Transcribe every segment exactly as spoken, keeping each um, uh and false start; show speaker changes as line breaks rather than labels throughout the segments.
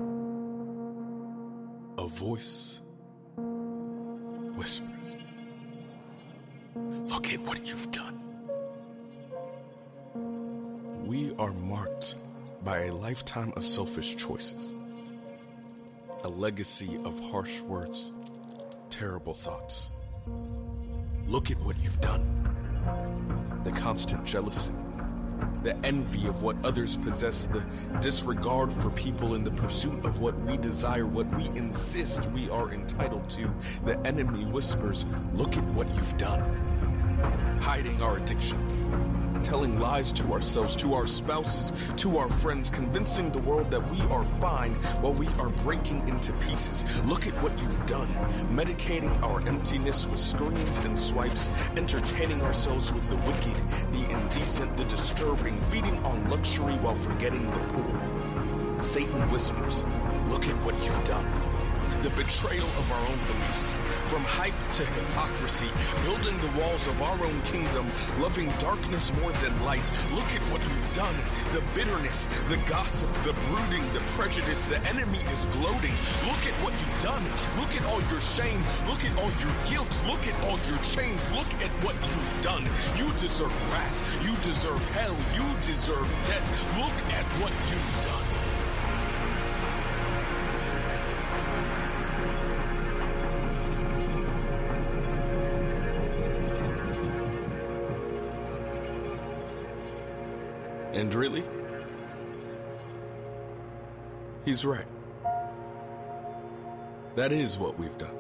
A voice whispers, "Look at what you've done." We are marked by a lifetime of selfish choices, a legacy of harsh words, terrible thoughts. Look at what you've done. The constant jealousy, the envy of what others possess, the disregard for people in the pursuit of what we desire, what we insist we are entitled to. The enemy whispers, "Look at what you've done." Hiding our addictions, telling lies to ourselves, to our spouses, to our friends, convincing the world that we are fine while we are breaking into pieces. Look at what you've done. Medicating our emptiness with screens and swipes, entertaining ourselves with the wicked, the indecent, the disturbing, feeding on luxury while forgetting the poor. Satan whispers, "Look at what you've done." The betrayal of our own beliefs, from hype to hypocrisy, building the walls of our own kingdom, loving darkness more than light. Look at what you've done. The bitterness, the gossip, the brooding, the prejudice, the enemy is gloating. Look at what you've done. Look at all your shame. Look at all your guilt. Look at all your chains. Look at what you've done. You deserve wrath. You deserve hell. You deserve death. Look at what you've done. And really, he's right. That is what we've done.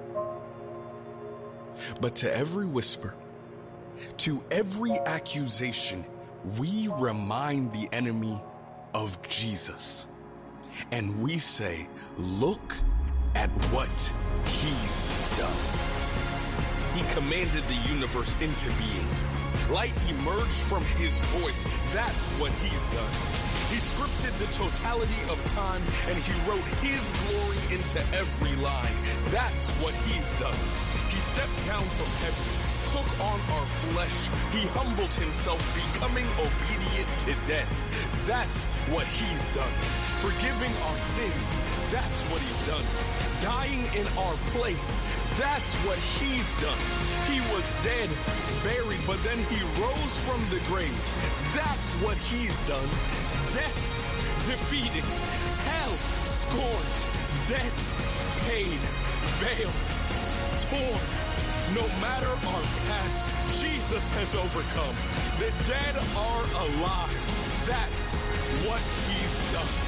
But to every whisper, to every accusation, we remind the enemy of Jesus. And we say, "Look at what he's done." He commanded the universe into being. Light emerged from his voice. That's what he's done. He scripted the totality of time, and he wrote his glory into every line. That's what he's done. He stepped down from heaven, took on our flesh. He humbled himself, becoming obedient to death. That's what he's done. Forgiving our sins. That's what he's done. Dying in our place. That's what he's done. He was dead, buried, but then he rose from the grave. That's what he's done. Death defeated, hell scorned, debt paid, veil torn. No matter our past, Jesus has overcome. The dead are alive. That's what he's done.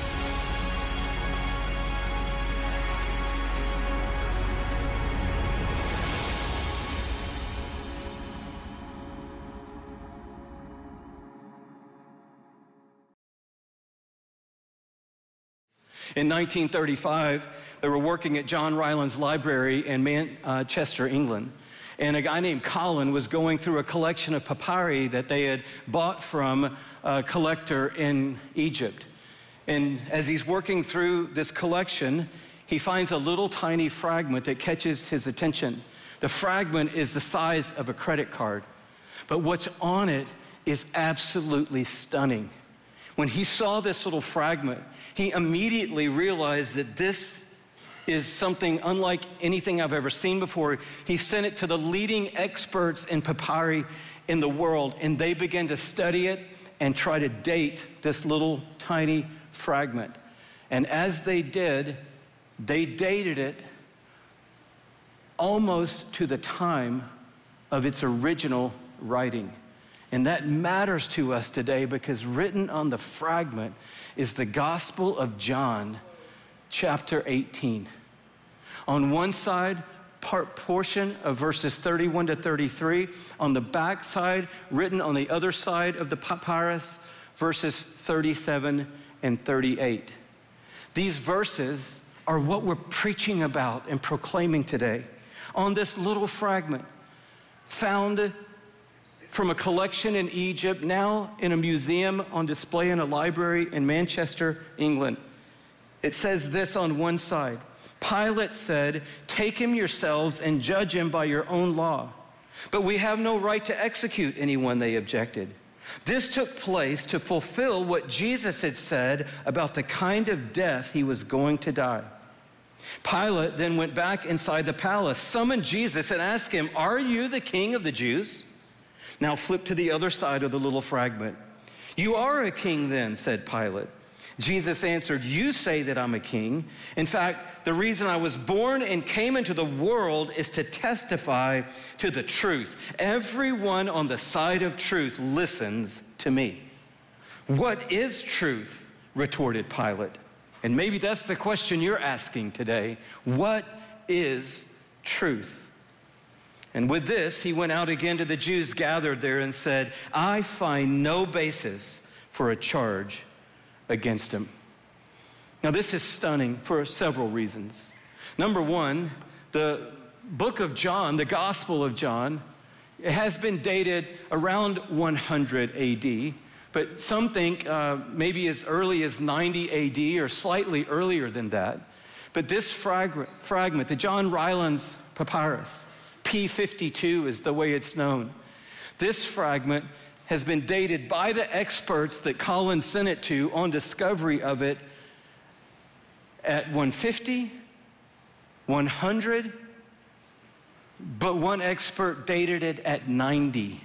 In nineteen thirty-five, they were working at John Ryland's library in Manchester, England. And a guy named Colin was going through a collection of papyri that they had bought from a collector in Egypt. And as he's working through this collection, he finds a little tiny fragment that catches his attention. The fragment is the size of a credit card, but what's on it is absolutely stunning. When he saw this little fragment, he immediately realized that this is something unlike anything I've ever seen before. He sent it to the leading experts in papyri in the world, and they began to study it and try to date this little tiny fragment. And as they did, they dated it almost to the time of its original writing. And that matters to us today because written on the fragment is the Gospel of John, chapter eighteen. On one side, part portion of verses thirty-one to thirty-three. On the back side, written on the other side of the papyrus, verses thirty-seven and thirty-eight. These verses are what we're preaching about and proclaiming today. On this little fragment, found from a collection in Egypt, now in a museum on display in a library in Manchester, England. It says this on one side: Pilate said, "Take him yourselves and judge him by your own law." But we have no right to execute anyone, they objected. This took place to fulfill what Jesus had said about the kind of death he was going to die. Pilate then went back inside the palace, summoned Jesus, and asked him, "Are you the king of the Jews?" Now flip to the other side of the little fragment. "You are a king then," said Pilate. Jesus answered, "You say that I'm a king. In fact, the reason I was born and came into the world is to testify to the truth. Everyone on the side of truth listens to me." "What is truth?" retorted Pilate. And maybe that's the question you're asking today. What is truth? And with this, he went out again to the Jews gathered there and said, "I find no basis for a charge against him." Now, this is stunning for several reasons. Number one, the book of John, the Gospel of John, it has been dated around one hundred A D, but some think uh, maybe as early as ninety A D or slightly earlier than that. But this frag- fragment, the John Rylands Papyrus, P fifty-two is the way it's known. This fragment has been dated by the experts that Colin sent it to on discovery of it at one fifty, one hundred, but one expert dated it at ninety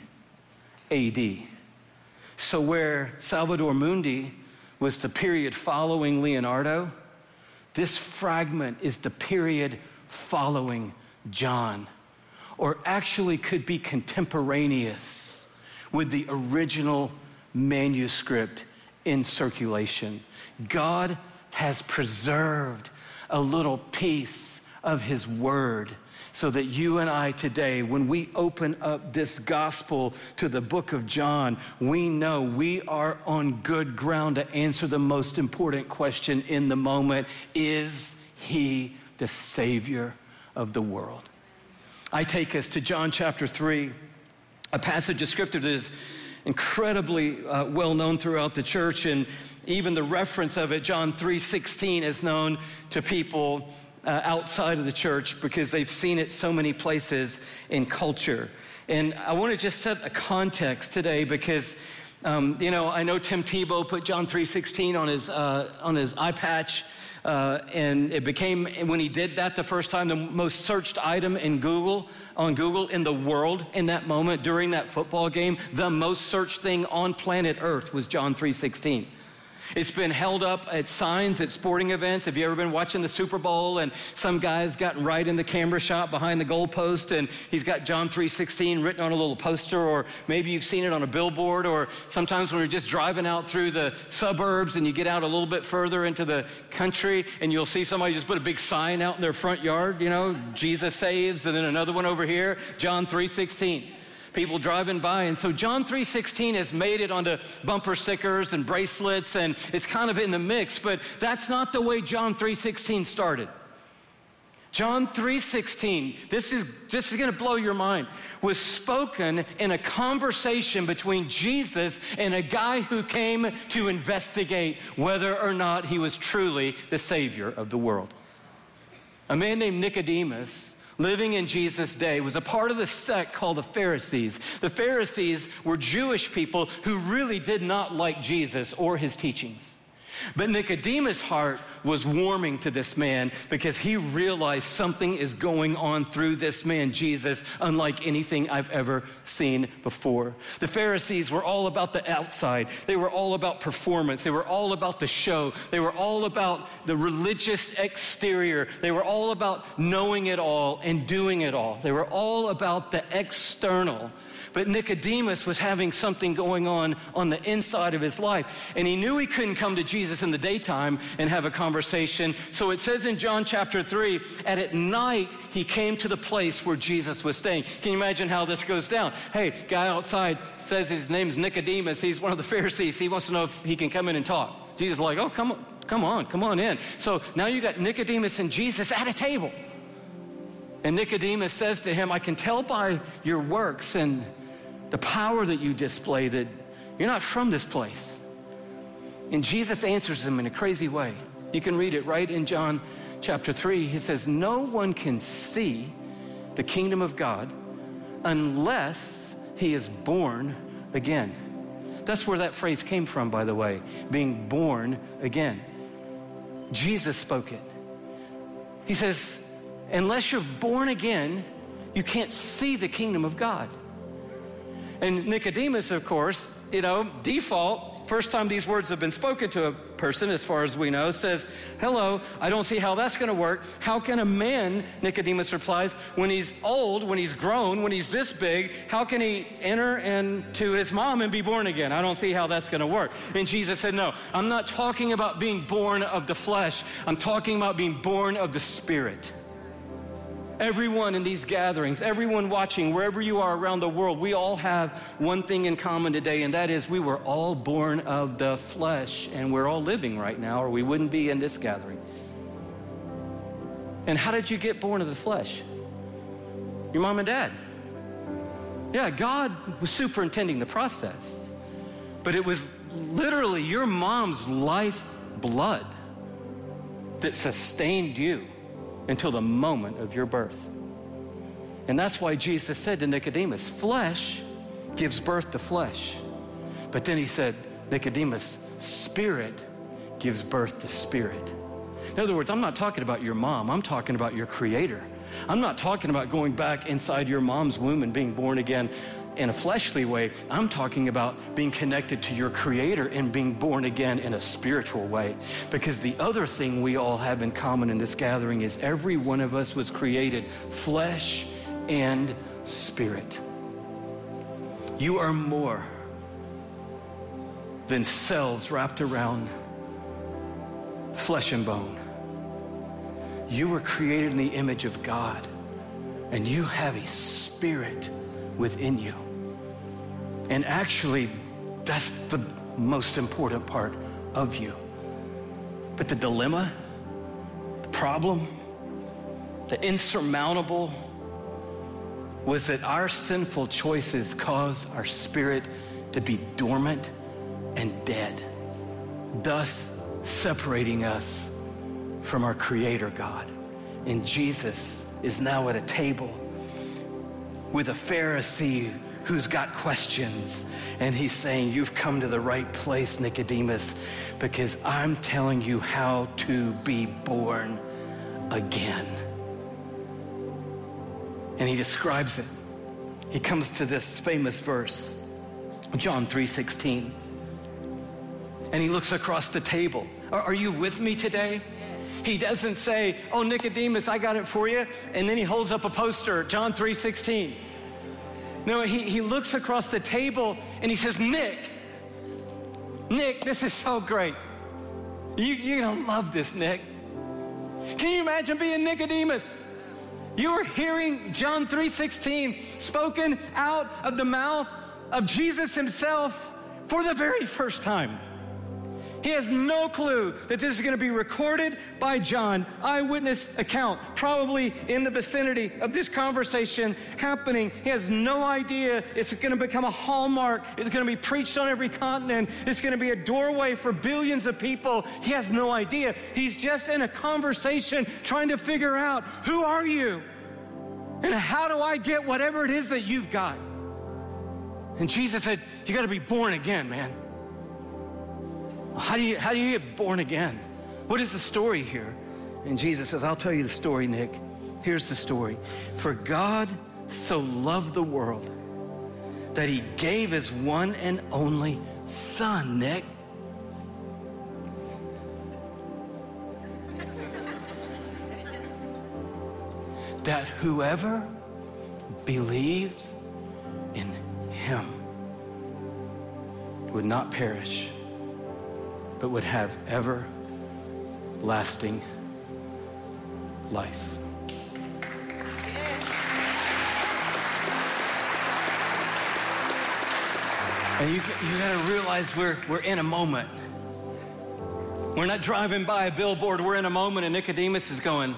A D. So where Salvator Mundi was the period following Leonardo, this fragment is the period following John, or actually could be contemporaneous with the original manuscript in circulation. God has preserved a little piece of his word so that you and I today, when we open up this gospel to the book of John, we know we are on good ground to answer the most important question in the moment: is he the Savior of the world? I take us to John chapter three, a passage of scripture that is incredibly uh, well known throughout the church, and even the reference of it, John three sixteen, is known to people uh, outside of the church because they've seen it so many places in culture. And I want to just set a context today because, um, you know, I know Tim Tebow put John three sixteen on his uh, on his eye patch. Uh, and it became, when he did that the first time, the most searched item in Google, on Google in the world in that moment during that football game. The most searched thing on planet Earth was John three sixteen. It's been held up at signs at sporting events. Have you ever been watching the Super Bowl and some guy's gotten right in the camera shot behind the goalpost and he's got John three sixteen written on a little poster, or maybe you've seen it on a billboard, or sometimes when you're just driving out through the suburbs and you get out a little bit further into the country and you'll see somebody just put a big sign out in their front yard, you know, Jesus saves, and then another one over here, John three sixteen. People driving by. And so John three sixteen has made it onto bumper stickers and bracelets, and it's kind of in the mix, but that's not the way John three sixteen started. John three sixteen, this is, this is gonna blow your mind, was spoken in a conversation between Jesus and a guy who came to investigate whether or not he was truly the Savior of the world. A man named Nicodemus, living in Jesus' day, was a part of the sect called the Pharisees. The Pharisees were Jewish people who really did not like Jesus or his teachings. But Nicodemus' heart was warming to this man because he realized something is going on through this man, Jesus, unlike anything I've ever seen before. The Pharisees were all about the outside. They were all about performance. They were all about the show. They were all about the religious exterior. They were all about knowing it all and doing it all. They were all about the external. But Nicodemus was having something going on on the inside of his life. And he knew he couldn't come to Jesus in the daytime and have a conversation. So it says in John chapter three, and at night he came to the place where Jesus was staying. Can you imagine how this goes down? Hey, guy outside says his name's Nicodemus. He's one of the Pharisees. He wants to know if he can come in and talk. Jesus is like, oh, come on, come on, come on in. So now you got Nicodemus and Jesus at a table. And Nicodemus says to him, I can tell by your works and the power that you display that you're not from this place. And Jesus answers him in a crazy way. You can read it right in John chapter three. He says, no one can see the kingdom of God unless he is born again. That's where that phrase came from, by the way, being born again. Jesus spoke it. He says, unless you're born again, you can't see the kingdom of God. And Nicodemus, of course, you know, default, first time these words have been spoken to a person, as far as we know, says, hello, I don't see how that's going to work. How can a man, Nicodemus replies, when he's old, when he's grown, when he's this big, how can he enter into his mom and be born again? I don't see how that's going to work. And Jesus said, no, I'm not talking about being born of the flesh. I'm talking about being born of the Spirit. Everyone in these gatherings, everyone watching, wherever you are around the world, we all have one thing in common today, and that is we were all born of the flesh, and we're all living right now, or we wouldn't be in this gathering. And how did you get born of the flesh? Your mom and dad. Yeah, God was superintending the process, but it was literally your mom's life blood that sustained you until the moment of your birth. And that's why Jesus said to Nicodemus, flesh gives birth to flesh. But then he said, Nicodemus, spirit gives birth to spirit. In other words, I'm not talking about your mom, I'm talking about your Creator. I'm not talking about going back inside your mom's womb and being born again in a fleshly way. I'm talking about being connected to your Creator and being born again in a spiritual way. Because the other thing we all have in common in this gathering is every one of us was created flesh and spirit. You are more than cells wrapped around flesh and bone. You were created in the image of God, and you have a spirit within you. And actually, that's the most important part of you. But the dilemma, the problem, the insurmountable was that our sinful choices caused our spirit to be dormant and dead, thus separating us from our Creator God. And Jesus is now at a table with a Pharisee who's got questions, and he's saying, you've come to the right place, Nicodemus, because I'm telling you how to be born again. And he describes it. He comes to this famous verse, John three sixteen, and he looks across the table. Are, are you with me today? He doesn't say, oh, Nicodemus, I got it for you, and then he holds up a poster, John three sixteen. No, he, he looks across the table and he says, Nick, Nick, this is so great. You, you're gonna love this, Nick. Can you imagine being Nicodemus? You were hearing John three sixteen spoken out of the mouth of Jesus himself for the very first time. He has no clue that this is going to be recorded by John, eyewitness account, probably in the vicinity of this conversation happening. He has no idea it's going to become a hallmark. It's going to be preached on every continent. It's going to be a doorway for billions of people. He has no idea. He's just in a conversation trying to figure out, who are you? And how do I get whatever it is that you've got? And Jesus said, you got to be born again, man. How do you, how do you get born again? What is the story here? And Jesus says, I'll tell you the story, Nick. Here's the story. For God so loved the world that he gave his one and only son, Nick. That whoever believes in him would not perish, but would have everlasting life. And you, you gotta realize we're, we're in a moment. We're not driving by a billboard, we're in a moment, and Nicodemus is going.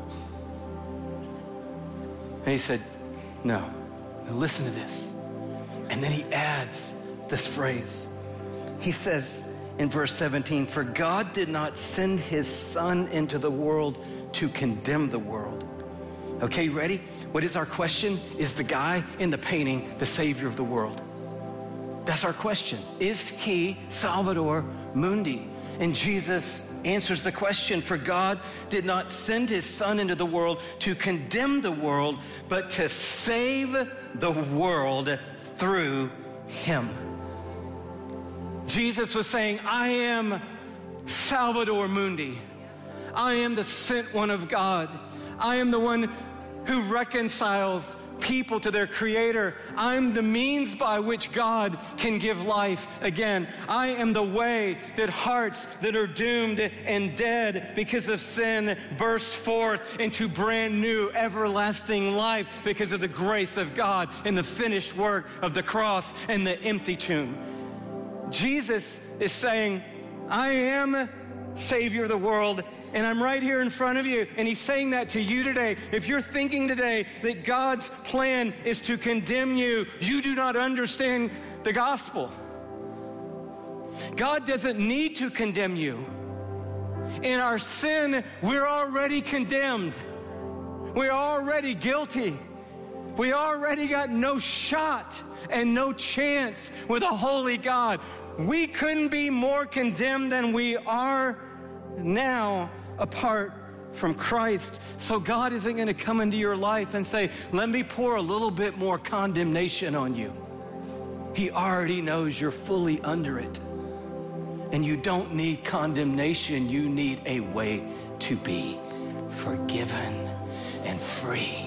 And he said, no, now listen to this. And then he adds this phrase. He says, in verse seventeen, for God did not send his son into the world to condemn the world. Okay, ready? What is our question? Is the guy in the painting the Savior of the world? That's our question. Is he Salvator Mundi? And Jesus answers the question, for God did not send his son into the world to condemn the world, but to save the world through him. Jesus was saying, I am Salvator Mundi. I am the sent one of God. I am the one who reconciles people to their Creator. I'm the means by which God can give life again. I am the way that hearts that are doomed and dead because of sin burst forth into brand new everlasting life because of the grace of God and the finished work of the cross and the empty tomb. Jesus is saying, I am Savior of the world, and I'm right here in front of you. And he's saying that to you today. If you're thinking today that God's plan is to condemn you, you do not understand the gospel. God doesn't need to condemn you. In our sin, we're already condemned. We're already guilty. We already got no shot and no chance with a holy God. We couldn't be more condemned than we are now apart from Christ. So God isn't going to come into your life and say, let me pour a little bit more condemnation on you. He already knows you're fully under it. And you don't need condemnation. You need a way to be forgiven and free.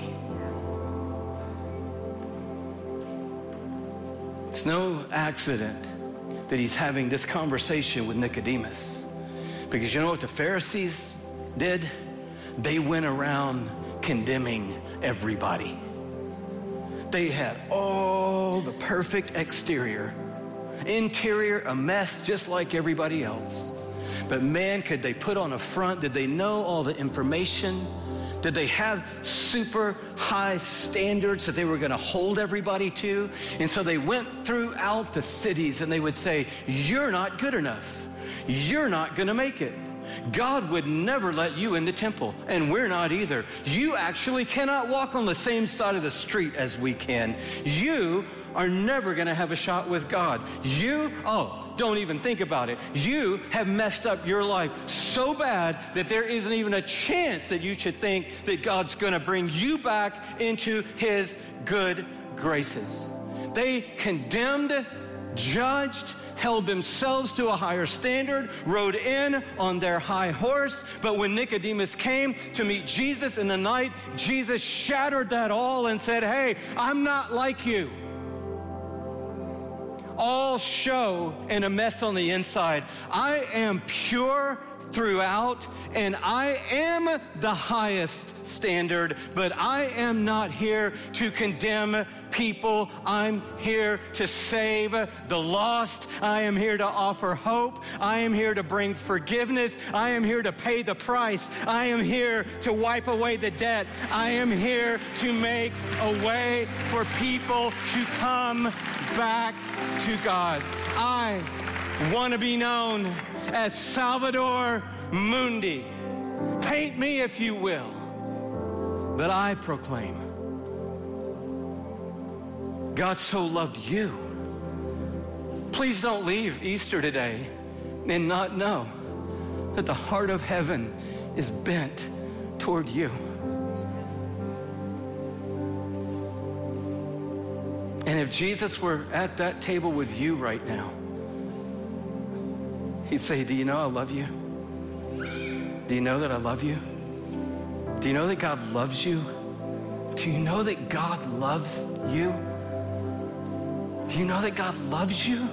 It's no accident that he's having this conversation with Nicodemus. Because you know what the Pharisees did? They went around condemning everybody. They had all the perfect exterior. Interior, a mess just like everybody else. But man, could they put on a front? Did they know all the information? Did they have super high standards that they were going to hold everybody to? And so they went throughout the cities and they would say, you're not good enough. You're not going to make it. God would never let you in the temple, and we're not either. You actually cannot walk on the same side of the street as we can. You are never going to have a shot with God. You, oh, don't even think about it. You have messed up your life so bad that there isn't even a chance that you should think that God's going to bring you back into his good graces. They condemned, judged, held themselves to a higher standard, rode in on their high horse. But when Nicodemus came to meet Jesus in the night, Jesus shattered that all and said, hey, I'm not like you. All show and a mess on the inside. I am pure throughout, and I am the highest standard, but I am not here to condemn people. I'm here to save the lost. I am here to offer hope. I am here to bring forgiveness. I am here to pay the price. I am here to wipe away the debt. I am here to make a way for people to come back to God. I want to be known as Salvator Mundi. Paint me if you will, but I proclaim God so loved you. Please don't leave Easter today and not know that the heart of heaven is bent toward you. And if Jesus were at that table with you right now, he'd say, do you know I love you? Do you know that I love you? Do you know that God loves you? Do you know that God loves you? Do you know that God loves you?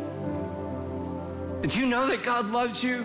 Did you know that God loves you?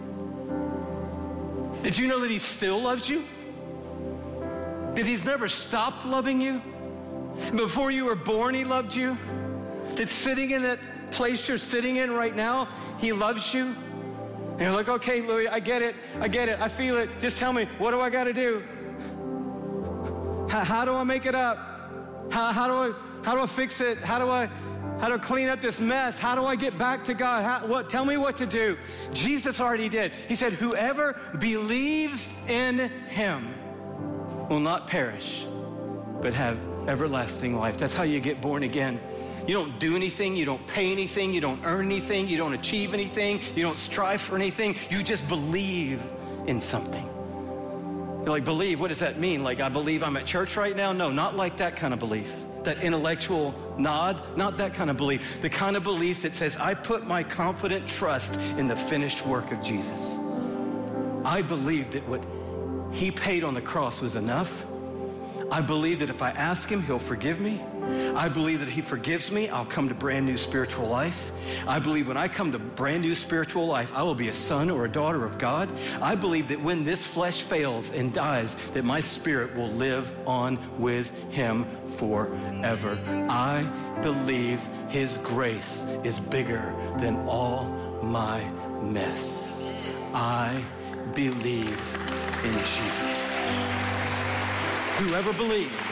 Did you know that he still loves you? That he's never stopped loving you? Before you were born, he loved you? That sitting in that place you're sitting in right now, he loves you? And you're like, okay, Louis, I get it. I get it. I feel it. Just tell me, what do I got to do? How, how do I make it up? How, how do I how do I fix it? How do I how do I clean up this mess? How do I get back to God? How, what? Tell me what to do. Jesus already did. He said, whoever believes in him will not perish, but have everlasting life. That's how you get born again. You don't do anything, you don't pay anything, you don't earn anything, you don't achieve anything, you don't strive for anything. You just believe in something. You're like, believe, what does that mean? Like, I believe I'm at church right now? No, not like that kind of belief. That intellectual nod, not that kind of belief. The kind of belief that says, I put my confident trust in the finished work of Jesus. I believe that what he paid on the cross was enough. I believe that if I ask him, he'll forgive me. I believe that he forgives me, I'll come to brand new spiritual life. I believe when I come to brand new spiritual life, I will be a son or a daughter of God. I believe that when this flesh fails and dies, that my spirit will live on with him forever. I believe his grace is bigger than all my mess. I believe in Jesus. Whoever believes.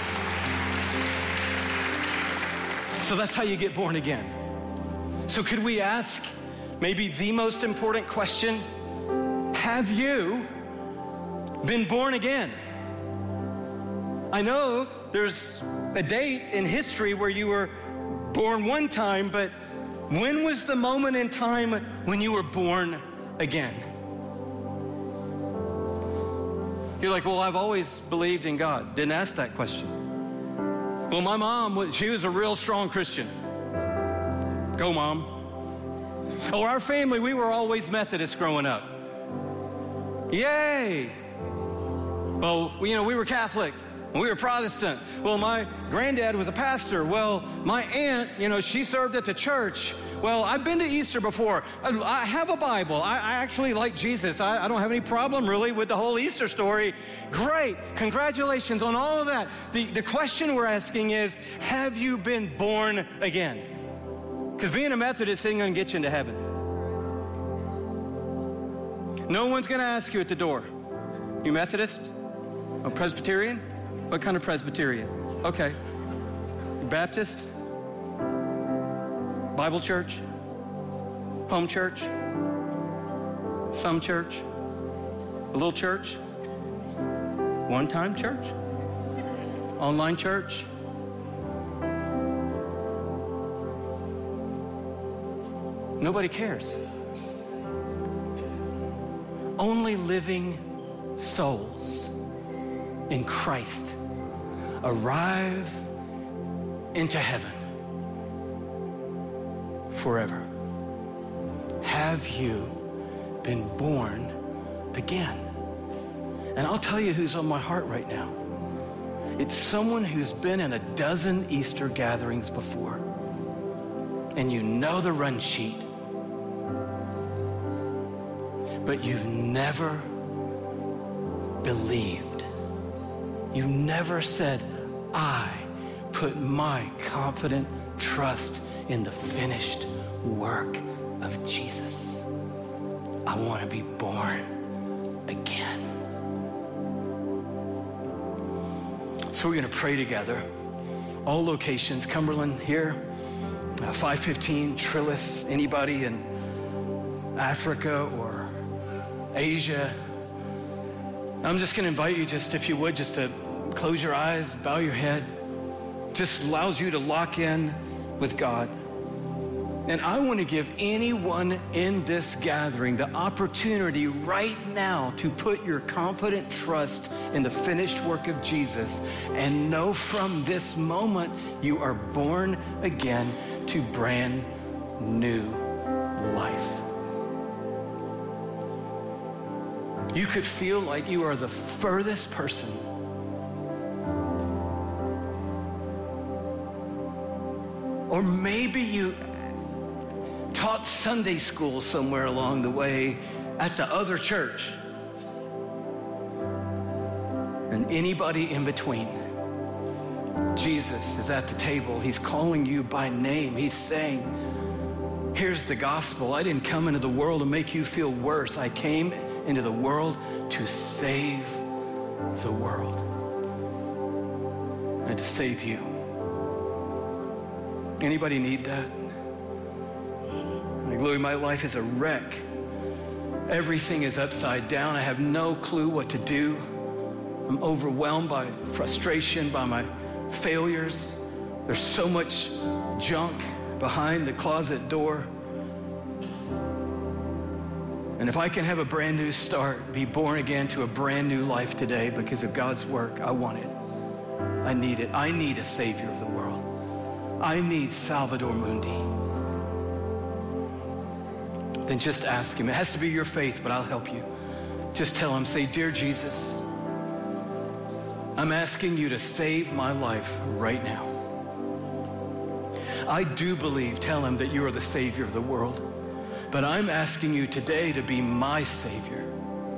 So that's how you get born again. So could we ask maybe the most important question? Have you been born again? I know there's a date in history where you were born one time, but when was the moment in time when you were born again? You're like, well, I've always believed in God. Didn't ask that question. Well, my mom, she was a real strong Christian. Go, Mom. Oh, our family, we were always Methodist growing up. Yay. Well, you know, we were Catholic. We were Protestant. Well, my granddad was a pastor. Well, my aunt, you know, she served at the church. Well, I've been to Easter before. I have a Bible. I, I actually like Jesus. I, I don't have any problem really with the whole Easter story. Great. Congratulations on all of that. The, the question we're asking is, have you been born again? Because being a Methodist ain't going to get you into heaven. No one's going to ask you at the door. You Methodist? A Presbyterian? What kind of Presbyterian? Okay. Baptist? Bible church? Home church? Some church? A little church? One-time church? Online church? Nobody cares. Only living souls in Christ arrive into heaven forever. Have you been born again? And I'll tell you who's on my heart right now. It's someone who's been in a dozen Easter gatherings before, and you know the run sheet, but you've never believed. You've never said, I put my confident trust in the finished work of Jesus. I want to be born again. So we're going to pray together. All locations, Cumberland here, uh, five fifteen, Trilith, anybody in Africa or Asia. I'm just going to invite you, just if you would, just to close your eyes, bow your head. Just allows you to lock in with God. And I want to give anyone in this gathering the opportunity right now to put your confident trust in the finished work of Jesus and know from this moment you are born again to brand new life. You could feel like you are the furthest person or maybe you taught Sunday school somewhere along the way at the other church. And anybody in between. Jesus is at the table. He's calling you by name. He's saying, here's the gospel. I didn't come into the world to make you feel worse. I came into the world to save the world and to save you. Anybody need that? Like, Louis, my life is a wreck. Everything is upside down. I have no clue what to do. I'm overwhelmed by frustration, by my failures. There's so much junk behind the closet door. And if I can have a brand new start, be born again to a brand new life today because of God's work, I want it. I need it. I need a Savior of the world. I need Salvador Mundi. Then just ask him. It has to be your faith, but I'll help you. Just tell him, say, "Dear Jesus, I'm asking you to save my life right now. I do believe," tell him, "that you are the Savior of the world. But I'm asking you today to be my Savior."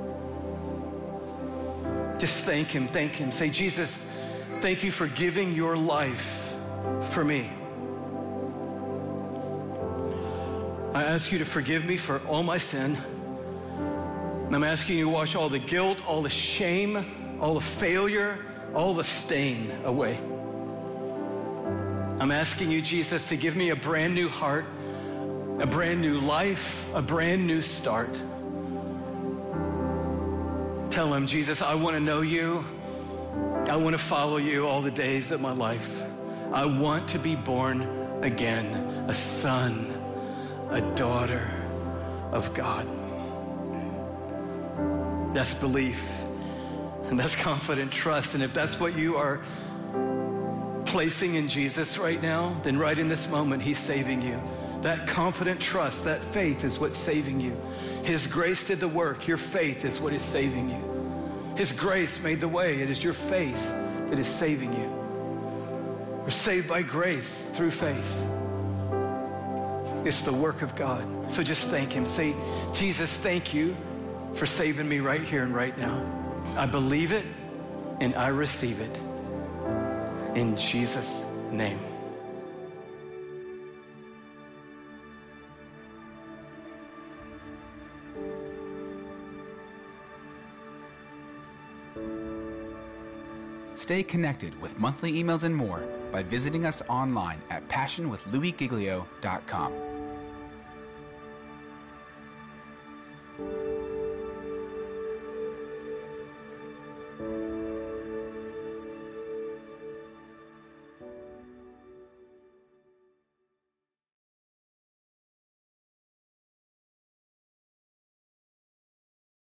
Just thank him, thank him. Say, "Jesus, thank you for giving your life for me. I ask you to forgive me for all my sin. And I'm asking you to wash all the guilt, all the shame, all the failure, all the stain away. I'm asking you, Jesus, to give me a brand new heart, a brand new life, a brand new start." Tell him, "Jesus, I want to know you. I want to follow you all the days of my life. I want to be born again, a son, a daughter of God." That's belief, and that's confident trust. And if that's what you are placing in Jesus right now, then right in this moment, he's saving you. That confident trust, that faith is what's saving you. His grace did the work. Your faith is what is saving you. His grace made the way. It is your faith that is saving you. We're saved by grace through faith. It's the work of God. So just thank him. Say, "Jesus, thank you for saving me right here and right now. I believe it and I receive it. In Jesus' name."
Stay connected with monthly emails and more by visiting us online at passion with louis giglio dot com.